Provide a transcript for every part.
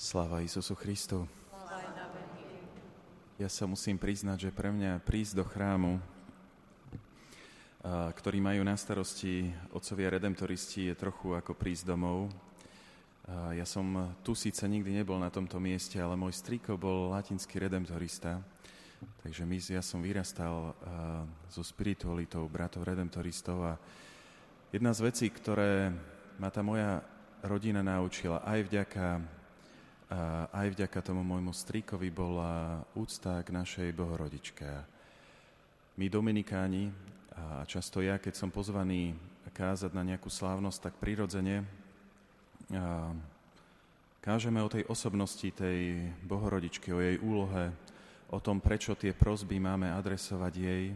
Sláva Isusu Christu. Ja sa musím priznať, že pre mňa prísť do chrámu, ktorý majú na starosti otcovia redemptoristi, je trochu ako prísť domov. Ja som tu síce nikdy nebol na tomto mieste, ale môj strýko bol latinský redemptorista, takže ja som vyrastal so spiritualitou bratov redemptoristov a jedna z vecí, ktoré ma tá moja rodina naučila, aj vďaka tomu môjmu strýkovi, bola úcta k našej Bohorodičke. My Dominikáni, a často ja, keď som pozvaný kázať na nejakú slávnosť, tak prirodzene kážeme o tej osobnosti tej Bohorodičky, o jej úlohe, o tom, prečo tie prosby máme adresovať jej.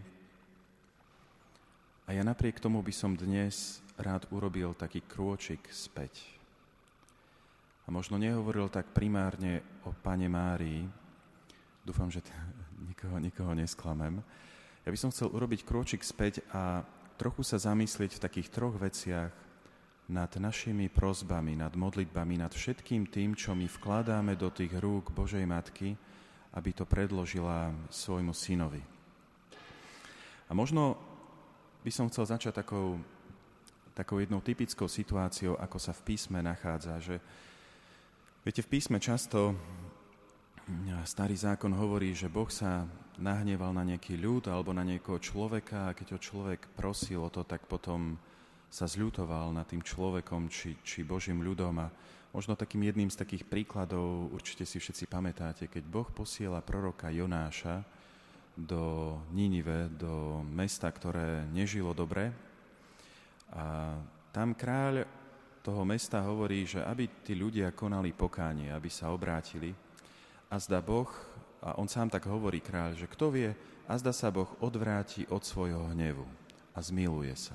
A ja napriek tomu by som dnes rád urobil taký krôčik späť. A možno nehovoril tak primárne o Pane Márii. Dúfam, že nikoho nesklamem. Ja by som chcel urobiť krôčik späť a trochu sa zamyslieť v takých troch veciach nad našimi prosbami, nad modlitbami, nad všetkým tým, čo my vkladáme do tých rúk Božej Matky, aby to predložila svojmu synovi. A možno by som chcel začať takou jednou typickou situáciou, ako sa v písme nachádza, že viete, v písme často Starý zákon hovorí, že Boh sa nahneval na nejaký ľud alebo na niekoho človeka a keď ho človek prosil o to, tak potom sa zľutoval nad tým človekom či Božím ľudom. A možno takým jedným z takých príkladov, určite si všetci pamätáte, keď Boh posiela proroka Jonáša do Ninive, do mesta, ktoré nežilo dobre. A tam kráľ toho mesta hovorí, že aby tí ľudia konali pokánie, aby sa obrátili. A zdá Boh, a on sám tak hovorí kráľ, že kto vie, a zdá sa Boh odvráti od svojho hnevu a zmiluje sa.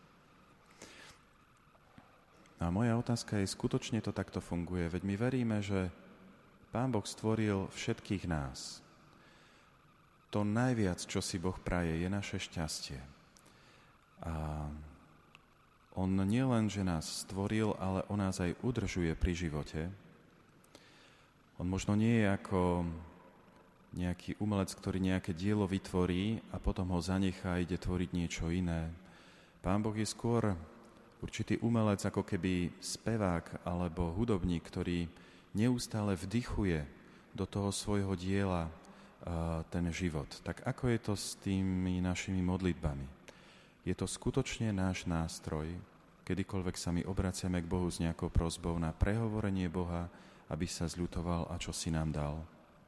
A moja otázka je, skutočne to takto funguje? Veď my veríme, že Pán Boh stvoril všetkých nás. To najviac, čo si Boh praje, je naše šťastie. A on nielen, že nás stvoril, ale on nás aj udržuje pri živote. On možno nie je ako nejaký umelec, ktorý nejaké dielo vytvorí a potom ho zanechá a ide tvoriť niečo iné. Pán Boh je skôr určitý umelec, ako keby spevák alebo hudobník, ktorý neustále vdychuje do toho svojho diela ten život. Tak ako je to s tými našimi modlitbami? Je to skutočne náš nástroj, kedykoľvek sa my obraciame k Bohu s nejakou prosbou na prehovorenie Boha, aby sa zľutoval a čo si nám dal.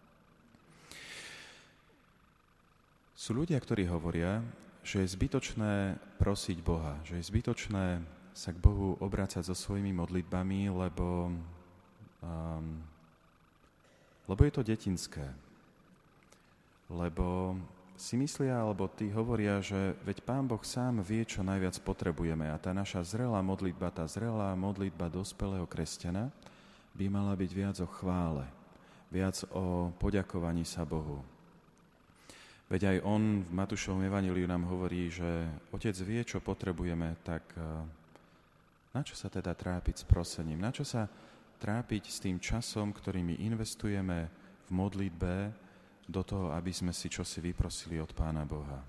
Sú ľudia, ktorí hovoria, že je zbytočné prosiť Boha, že je zbytočné sa k Bohu obracať so svojimi modlitbami, lebo je to detinské. Lebo si myslia, alebo tí hovoria, že veď Pán Boh sám vie, čo najviac potrebujeme a tá naša zrelá modlitba dospelého kresťana by mala byť viac o chvále, viac o poďakovaní sa Bohu. Veď aj on v Matúšovom evanjeliu nám hovorí, že Otec vie, čo potrebujeme, tak na čo sa teda trápiť s prosením? Na čo sa trápiť s tým časom, ktorý my investujeme v modlitbe do toho, aby sme si čosi vyprosili od Pána Boha?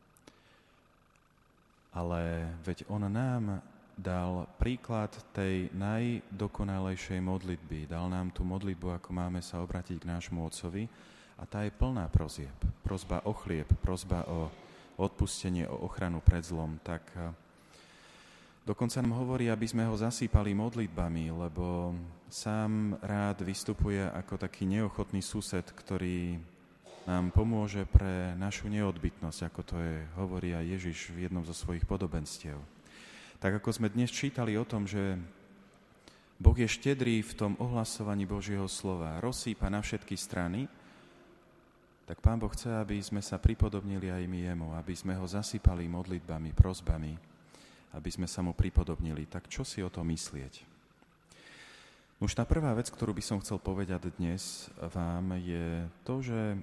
Ale veď on nám dal príklad tej najdokonalejšej modlitby. Dal nám tú modlitbu, ako máme sa obrátiť k nášmu Otcovi a tá je plná prosieb. Prosba o chlieb, prosba o odpustenie, o ochranu pred zlom. Tak dokonca nám hovorí, aby sme ho zasýpali modlitbami, lebo sám rád vystupuje ako taký neochotný sused, ktorý nám pomôže pre našu neodbytnosť, ako to hovorí aj Ježiš v jednom zo svojich podobenstiev. Tak ako sme dnes čítali o tom, že Boh je štedrý v tom ohlasovaní Božieho slova, rozsýpa na všetky strany, tak Pán Boh chce, aby sme sa pripodobnili aj my jemu, aby sme ho zasypali modlitbami, prosbami, aby sme sa mu pripodobnili. Tak čo si o to myslieť? Už tá prvá vec, ktorú by som chcel povedať dnes vám, je to, že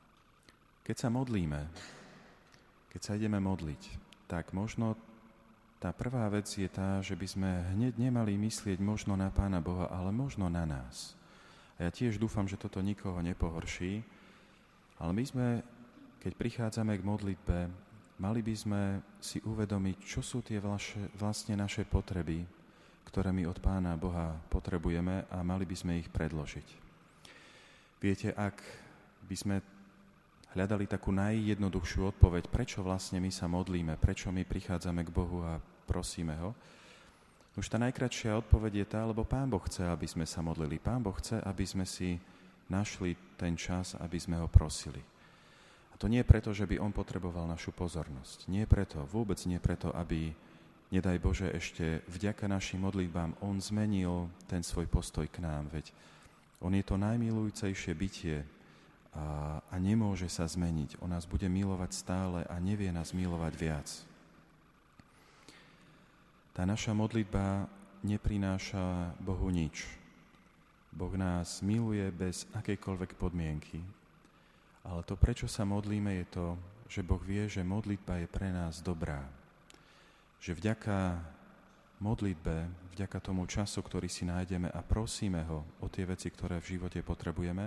keď sa modlíme, keď sa ideme modliť, tak možno tá prvá vec je tá, že by sme hneď nemali myslieť možno na Pána Boha, ale možno na nás. A ja tiež dúfam, že toto nikoho nepohorší, ale my sme, keď prichádzame k modlitbe, mali by sme si uvedomiť, čo sú tie vlastne naše potreby, ktoré my od Pána Boha potrebujeme a mali by sme ich predložiť. Viete, ak by sme hľadali takú najjednoduchšiu odpoveď, prečo vlastne my sa modlíme, prečo my prichádzame k Bohu a prosíme ho, už tá najkratšia odpoveď je tá, lebo Pán Boh chce, aby sme sa modlili. Pán Boh chce, aby sme si našli ten čas, aby sme ho prosili. A to nie preto, že by on potreboval našu pozornosť. Nie preto, vôbec nie preto, aby, nedaj Bože, ešte vďaka našim modlitbám on zmenil ten svoj postoj k nám. Veď on je to najmilujúcejšie bytie a nemôže sa zmeniť. On nás bude milovať stále a nevie nás milovať viac. Tá naša modlitba neprináša Bohu nič. Boh nás miluje bez akejkoľvek podmienky. Ale to, prečo sa modlíme, je to, že Boh vie, že modlitba je pre nás dobrá. Že vďaka modlitbe, vďaka tomu času, ktorý si nájdeme a prosíme ho o tie veci, ktoré v živote potrebujeme,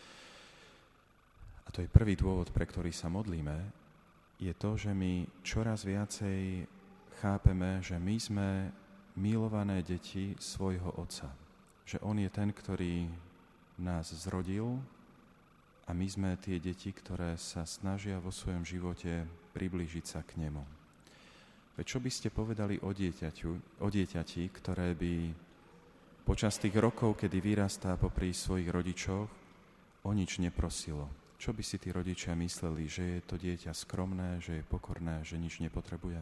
a to je prvý dôvod, pre ktorý sa modlíme, je to, že my čoraz viacej chápeme, že my sme milované deti svojho Otca. Že on je ten, ktorý nás zrodil a my sme tie deti, ktoré sa snažia vo svojom živote priblížiť sa k nemu. Veď čo by ste povedali o dieťati, ktoré by počas tých rokov, kedy vyrastá popri svojich rodičoch, o nič neprosilo? Čo by si tí rodičia mysleli, že je to dieťa skromné, že je pokorné, že nič nepotrebuje?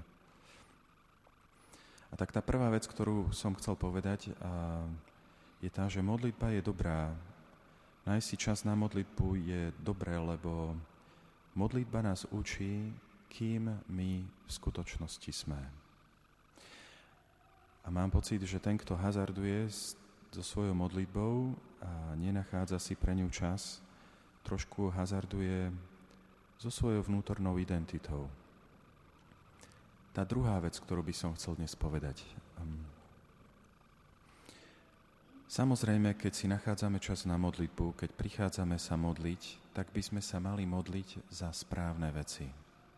A tak tá prvá vec, ktorú som chcel povedať, je tá, že modlitba je dobrá. Nájsť si čas na modlitbu je dobré, lebo modlitba nás učí, kým my v skutočnosti sme. A mám pocit, že ten, kto hazarduje so svojou modlitbou a nenachádza si pre ňu čas, trošku hazarduje so svojou vnútornou identitou. Tá druhá vec, ktorú by som chcel dnes povedať. Samozrejme, keď si nachádzame čas na modlitbu, keď prichádzame sa modliť, tak by sme sa mali modliť za správne veci.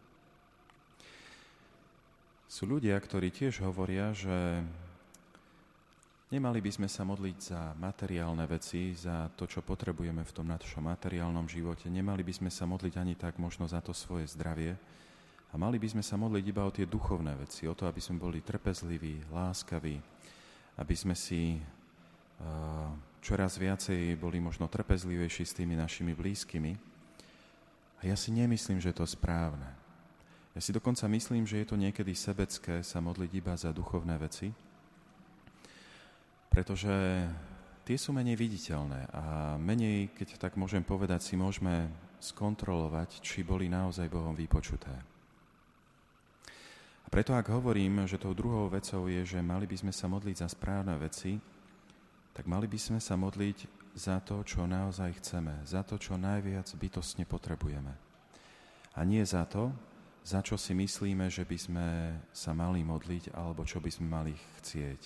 Sú ľudia, ktorí tiež hovoria, že nemali by sme sa modliť za materiálne veci, za to, čo potrebujeme v tom našom materiálnom živote. Nemali by sme sa modliť ani tak možno za to svoje zdravie. A mali by sme sa modliť iba o tie duchovné veci, o to, aby sme boli trpezliví, láskaví, aby sme si čoraz viacej boli možno trpezlivejší s tými našimi blízkymi. A ja si nemyslím, že to je správne. Ja si dokonca myslím, že je to niekedy sebecké sa modliť iba za duchovné veci, pretože tie sú menej viditeľné a menej, keď tak môžem povedať, si môžeme skontrolovať, či boli naozaj Bohom vypočuté. A preto, ak hovorím, že tou druhou vecou je, že mali by sme sa modliť za správne veci, tak mali by sme sa modliť za to, čo naozaj chceme, za to, čo najviac bytostne potrebujeme. A nie za to, za čo si myslíme, že by sme sa mali modliť, alebo čo by sme mali chcieť.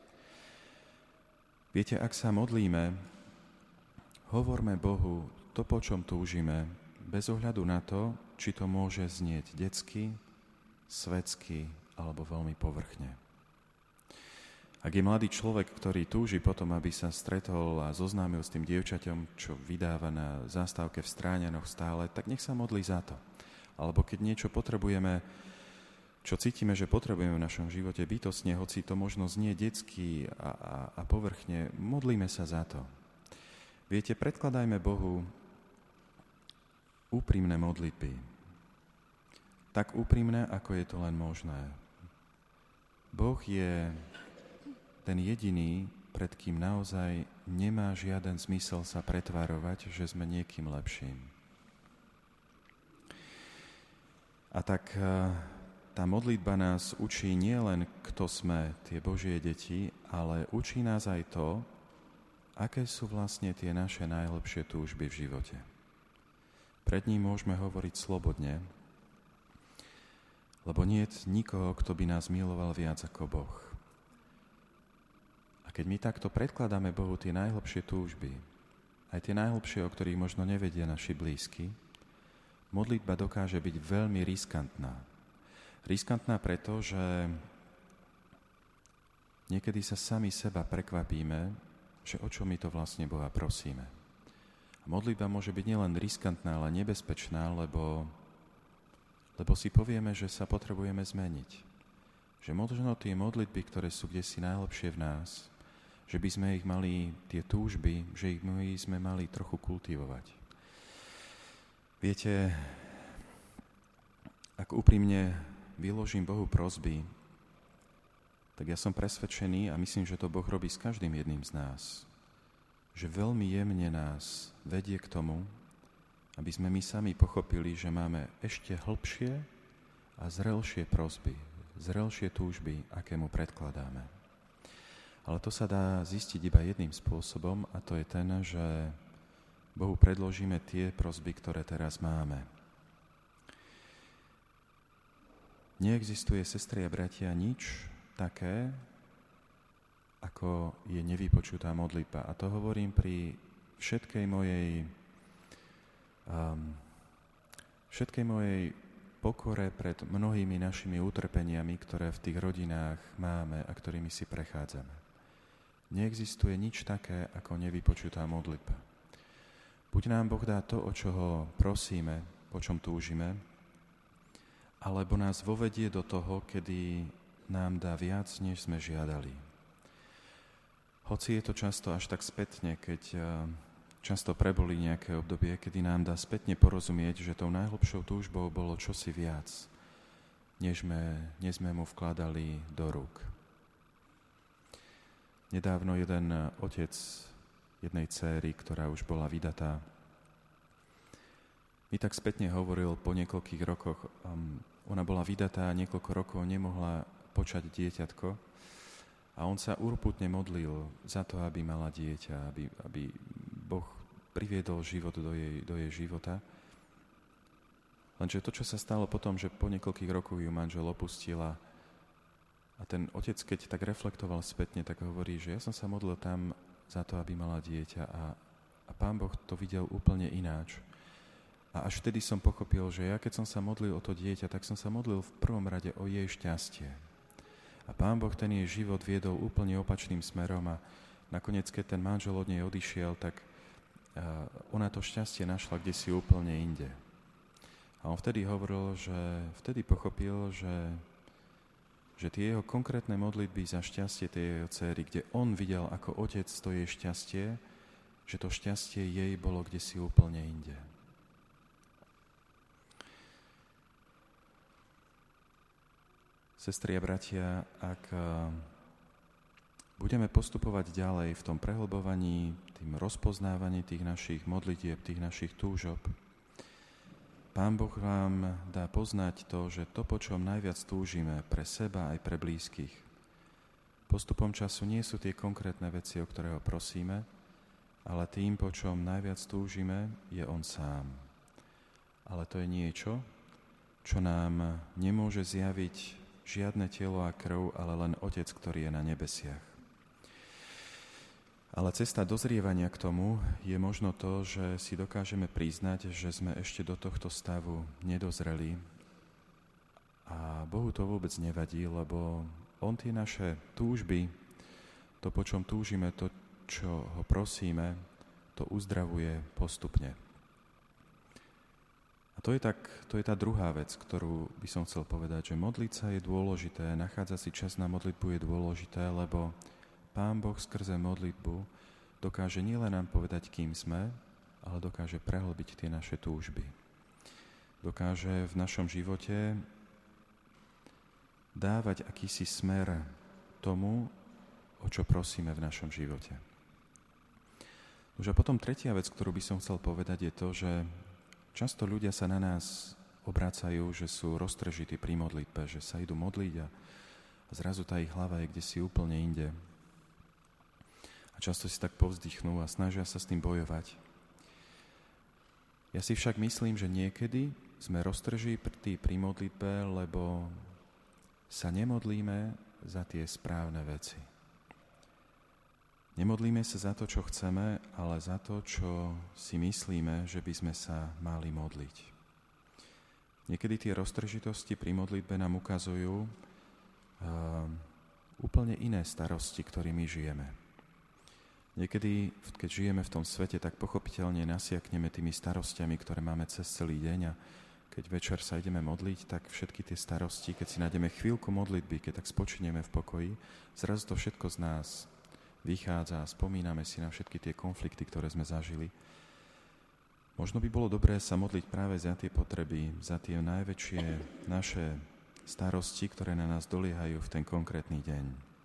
Viete, ak sa modlíme, hovorme Bohu to, po čom túžime, bez ohľadu na to, či to môže znieť detsky, svetsky alebo veľmi povrchne. Ak je mladý človek, ktorý túži potom, aby sa stretol a zoznámil s tým dievčaťom, čo vydáva na zástavke v Stráňanoch stále, tak nech sa modlí za to. Alebo keď niečo potrebujeme, čo cítime, že potrebujeme v našom živote bytostne, hoci to možno znie detsky a povrchne, modlíme sa za to. Viete, predkladajme Bohu úprimné modlitby. Tak úprimné, ako je to len možné. Boh je ten jediný, pred kým naozaj nemá žiaden zmysel sa pretvárovať, že sme niekým lepším. A tak tá modlitba nás učí nielen, kto sme, tie Božie deti, ale učí nás aj to, aké sú vlastne tie naše najlepšie túžby v živote. Pred ním môžeme hovoriť slobodne, Lebo nie je nikoho, kto by nás miloval viac ako Boh. A keď my takto predkladáme Bohu tie najhlbšie túžby, aj tie najhlbšie, o ktorých možno nevedia naši blízky, modlitba dokáže byť veľmi riskantná. Riskantná preto, že niekedy sa sami seba prekvapíme, že o čo my to vlastne Boha prosíme. A modlitba môže byť nielen riskantná, ale nebezpečná, lebo si povieme, že sa potrebujeme zmeniť. Že možno tie modlitby, ktoré sú kdesi najlepšie v nás, že by sme ich mali, tie túžby, že ich my sme mali trochu kultivovať. Viete, ak úprimne vyložím Bohu prosby, tak ja som presvedčený a myslím, že to Boh robí s každým jedným z nás, že veľmi jemne nás vedie k tomu, aby sme my sami pochopili, že máme ešte hlbšie a zrelšie prosby, zrelšie túžby, aké mu predkladáme. Ale to sa dá zistiť iba jedným spôsobom, a to je ten, že Bohu predložíme tie prosby, ktoré teraz máme. Neexistuje, sestry a bratia, nič také, ako je nevypočutá modlitba. A to hovorím pri všetkej mojej pokore pred mnohými našimi utrpeniami, ktoré v tých rodinách máme a ktorými si prechádzame. Neexistuje nič také, ako nevypočutá modlitba. Buď nám Boh dá to, o čo ho prosíme, po čom túžime, alebo nás vovedie do toho, kedy nám dá viac, než sme žiadali. Hoci je to často až tak spätne, keď často prebolí nejaké obdobie, kedy nám dá spätne porozumieť, že tou najhlbšou túžbou bolo čosi viac, než sme mu vkladali do rúk. Nedávno jeden otec jednej dcéry, ktorá už bola vydatá, mi tak spätne hovoril po niekoľkých rokoch, ona bola vydatá a niekoľko rokov nemohla počať dieťatko a on sa urputne modlil za to, aby mala dieťa, aby Boh priviedol život do jej života. Lenže to, čo sa stalo potom, že po niekoľkých rokoch ju manžel opustila a ten otec, keď tak reflektoval spätne, tak hovorí, že ja som sa modlil tam za to, aby mala dieťa a Pán Boh to videl úplne ináč. A až vtedy som pochopil, že ja keď som sa modlil o to dieťa, tak som sa modlil v prvom rade o jej šťastie. A Pán Boh ten jej život viedol úplne opačným smerom a nakoniec, keď ten manžel od nej odišiel, tak ona to šťastie našla kdesi úplne inde. A on vtedy hovoril, že vtedy pochopil, že tie jeho konkrétne modlitby za šťastie tej jeho dcery, kde on videl ako otec to jej šťastie, že to šťastie jej bolo kdesi úplne inde. Sestri a bratia, ak budeme postupovať ďalej v tom prehlbovaní, tým rozpoznávaní tých našich modlitieb, tých našich túžob, Pán Boh vám dá poznať to, že to, po čom najviac túžime pre seba aj pre blízkych, postupom času nie sú tie konkrétne veci, o ktoré ho prosíme, ale tým, po čom najviac túžime, je on sám. Ale to je niečo, čo nám nemôže zjaviť žiadne telo a krv, ale len Otec, ktorý je na nebesiach. Ale cesta dozrievania k tomu je možno to, že si dokážeme priznať, že sme ešte do tohto stavu nedozreli a Bohu to vôbec nevadí, lebo on tie naše túžby, to, po čom túžime, to, čo ho prosíme, to uzdravuje postupne. A to je tá druhá vec, ktorú by som chcel povedať, že modliť sa je dôležité, nachádzať si čas na modlitbu je dôležité, lebo Pán Boh skrze modlitbu dokáže nielen nám povedať, kým sme, ale dokáže prehlbiť tie naše túžby. Dokáže v našom živote dávať akýsi smer tomu, o čo prosíme v našom živote. Už a potom tretia vec, ktorú by som chcel povedať, je to, že často ľudia sa na nás obracajú, že sú roztržití pri modlitbe, že sa idú modliť a zrazu tá ich hlava je kdesi úplne inde. A často si tak povzdychnú a snažia sa s tým bojovať. Ja si však myslím, že niekedy sme roztržití pri modlitbe, lebo sa nemodlíme za tie správne veci. Nemodlíme sa za to, čo chceme, ale za to, čo si myslíme, že by sme sa mali modliť. Niekedy tie roztržitosti pri modlitbe nám ukazujú úplne iné starosti, ktorými žijeme. Niekedy, keď žijeme v tom svete, tak pochopiteľne nasiakneme tými starostiami, ktoré máme cez celý deň, a keď večer sa ideme modliť, tak všetky tie starosti, keď si nájdeme chvíľku modlitby, keď tak spočineme v pokoji, zrazu to všetko z nás vychádza a spomíname si na všetky tie konflikty, ktoré sme zažili. Možno by bolo dobré sa modliť práve za tie potreby, za tie najväčšie naše starosti, ktoré na nás doliehajú v ten konkrétny deň.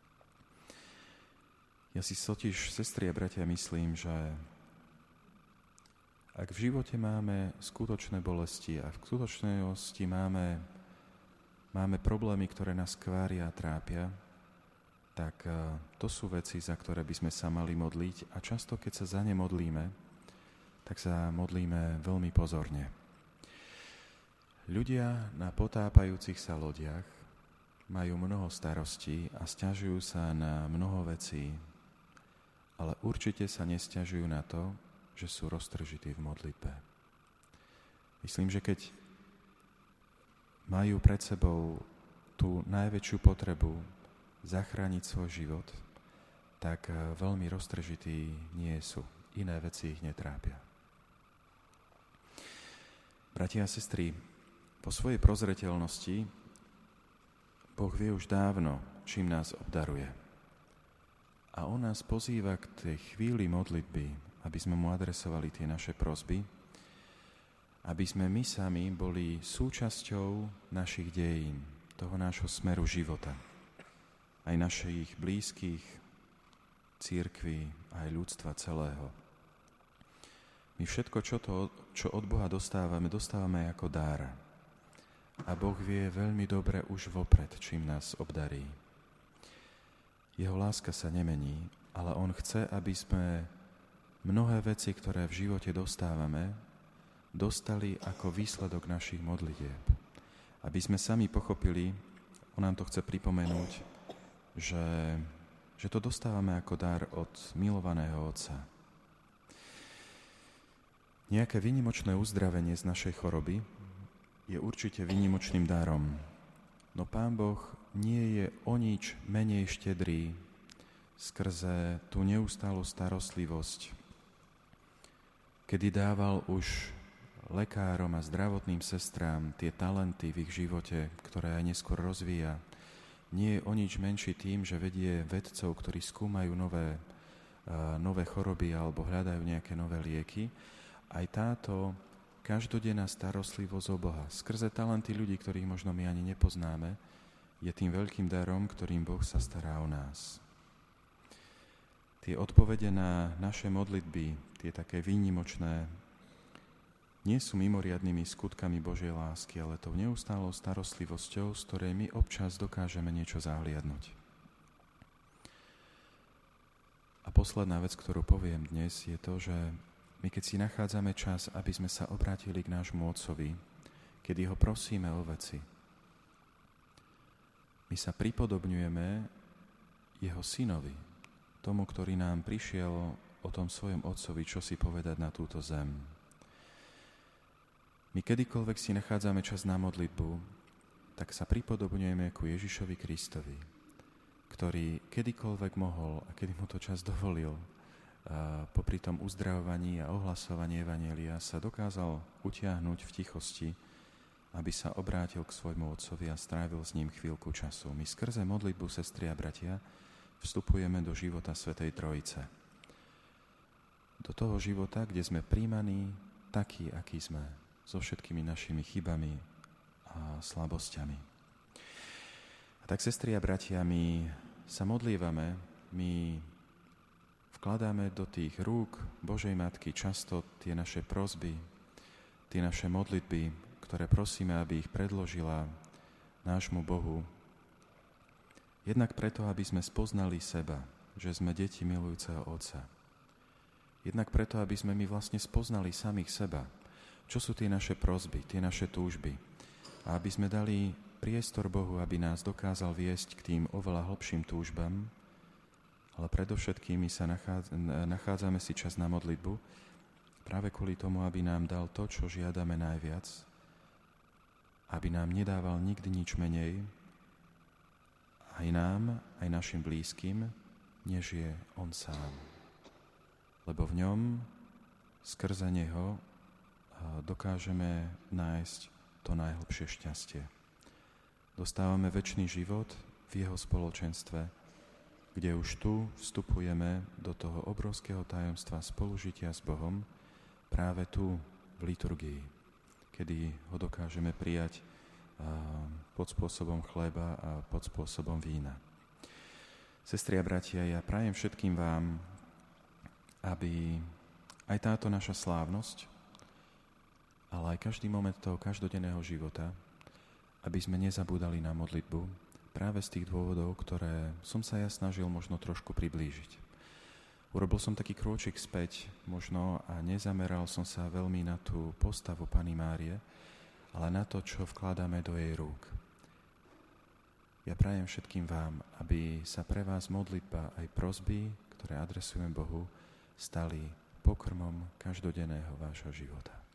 Ja si totiž, sestry a bratia, myslím, že ak v živote máme skutočné bolesti a v skutočnosti máme problémy, ktoré nás kvária a trápia, tak to sú veci, za ktoré by sme sa mali modliť, a často, keď sa za ne modlíme, tak sa modlíme veľmi pozorne. Ľudia na potápajúcich sa lodiach majú mnoho starostí a sťažujú sa na mnoho vecí, ale určite sa nesťažujú na to, že sú roztržití v modlitbe. Myslím, že keď majú pred sebou tú najväčšiu potrebu zachrániť svoj život, tak veľmi roztržití nie sú. Iné veci ich netrápia. Bratia a sestry, po svojej prozreteľnosti Boh vie už dávno, čím nás obdaruje. A on nás pozýva k tej chvíli modlitby, aby sme mu adresovali tie naše prosby, aby sme my sami boli súčasťou našich dejín, toho nášho smeru života, aj našich blízkych, cirkvi, aj ľudstva celého. My všetko, čo od Boha dostávame ako dar. A Boh vie veľmi dobre už vopred, čím nás obdarí. Jeho láska sa nemení, ale on chce, aby sme mnohé veci, ktoré v živote dostávame, dostali ako výsledok našich modlitieb. Aby sme sami pochopili, on nám to chce pripomenúť, že to dostávame ako dar od milovaného Otca. Nejaké výnimočné uzdravenie z našej choroby je určite výnimočným darom, no Pán Boh nie je o nič menej štedrý skrze tú neustálu starostlivosť, kedy dával už lekárom a zdravotným sestrám tie talenty v ich živote, ktoré aj neskôr rozvíja. Nie je o nič menší tým, že vedie vedcov, ktorí skúmajú nové choroby alebo hľadajú nejaké nové lieky. Aj táto každodenná starostlivosť o Boha skrze talenty ľudí, ktorých možno my ani nepoznáme, je tým veľkým darom, ktorým Boh sa stará o nás. Tie odpovede na naše modlitby, tie také výnimočné, nie sú mimoriadnymi skutkami Božej lásky, ale tou neustálou starostlivosťou, z ktorej my občas dokážeme niečo zahliadnúť. A posledná vec, ktorú poviem dnes, je to, že my keď si nachádzame čas, aby sme sa obrátili k nášmu Otcovi, kedy ho prosíme o veci, my sa pripodobňujeme jeho synovi, tomu, ktorý nám prišiel o tom svojom Otcovi, čo si povedať na túto zem. My kedykoľvek si nachádzame čas na modlitbu, tak sa pripodobňujeme ku Ježišovi Kristovi, ktorý kedykoľvek mohol a kedy mu to čas dovolil, popri tom uzdravovaní a ohlasovaní evanjelia sa dokázal utiahnuť v tichosti, aby sa obrátil k svojmu Otcovi a strávil s ním chvíľku času. My skrze modlitbu, sestry a bratia, vstupujeme do života Svätej Trojice. Do toho života, kde sme prijímaní takí, akí sme, so všetkými našimi chybami a slabosťami. A tak, sestry a bratia, my sa modlívame, my vkladáme do tých rúk Božej Matky často tie naše prosby, tie naše modlitby, ktoré prosíme, aby ich predložila nášmu Bohu. Jednak preto, aby sme spoznali seba, že sme deti milujúceho Otca. Jednak preto, aby sme my vlastne spoznali samých seba, čo sú tie naše prosby, tie naše túžby. A aby sme dali priestor Bohu, aby nás dokázal viesť k tým oveľa hlbším túžbám, ale predovšetkým sa nachádzame si čas na modlitbu, práve kvôli tomu, aby nám dal to, čo žiadame najviac, aby nám nedával nikdy nič menej, aj nám, aj našim blízkym, než je on sám. Lebo v ňom, skrze neho, dokážeme nájsť to najhlbšie šťastie. Dostávame večný život v jeho spoločenstve, kde už tu vstupujeme do toho obrovského tajomstva spolužitia s Bohom, práve tu v liturgii, kedy ho dokážeme prijať pod spôsobom chleba a pod spôsobom vína. Sestri a bratia, ja prajem všetkým vám, aby aj táto naša slávnosť, ale aj každý moment toho každodenného života, aby sme nezabúdali na modlitbu práve z tých dôvodov, ktoré som sa ja snažil možno trošku priblížiť. Urobil som taký krôčik späť možno a nezameral som sa veľmi na tú postavu Panny Márie, ale na to, čo vkladáme do jej rúk. Ja prajem všetkým vám, aby sa pre vás modlitba aj prosby, ktoré adresujem Bohu, stali pokrmom každodenného vášho života.